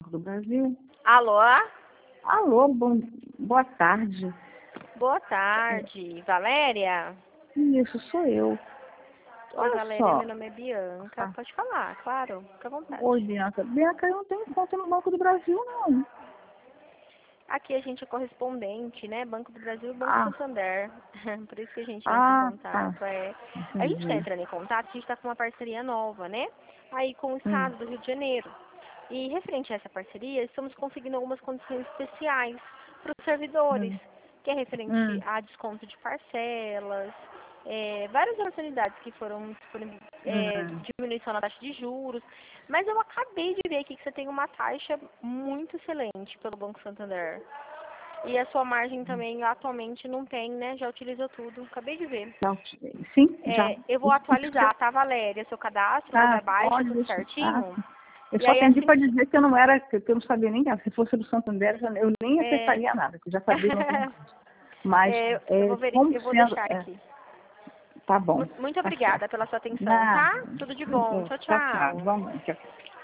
Banco do Brasil. Alô? Alô, boa tarde. Boa tarde. Valéria? Isso, sou eu. Oi, Olha Valéria, só. meu nome é Bianca. Pode falar, claro. Fica à vontade. Oi, Bianca. Bianca, eu não tenho conta no Banco do Brasil, não. Aqui a gente é correspondente, né? Banco do Brasil e Banco Santander. Por isso que a gente entra em Tá. contato. A gente está Entendi. entrando em contato, a gente está com uma parceria nova, né? Aí com o estado do Rio de Janeiro. E referente a essa parceria, estamos conseguindo algumas condições especiais para os servidores, que é referente a desconto de parcelas, várias oportunidades que foram diminuição na taxa de juros. Mas eu acabei de ver aqui que você tem uma taxa muito excelente pelo Banco Santander. E a sua margem também atualmente não tem, né? Já utilizou tudo. Acabei de ver. Já utilizei. Sim, já. Eu vou atualizar, tá, Valéria? Seu cadastro, vou dar baixa, Pode tudo deixar. certinho. Eu E só aí atendi assim para dizer que eu não era, que eu não sabia nem nada. Se fosse do Santander, eu nem acessaria nada, que eu já sabia não tem mais. Mas, eu vou como eu vou sendo... deixar aqui. Tá bom. Muito Tá obrigada certo. pela sua atenção, Nada. tá? Tudo de bom. Tchau, Tchau, tchau. tchau. Vamos. Tchau.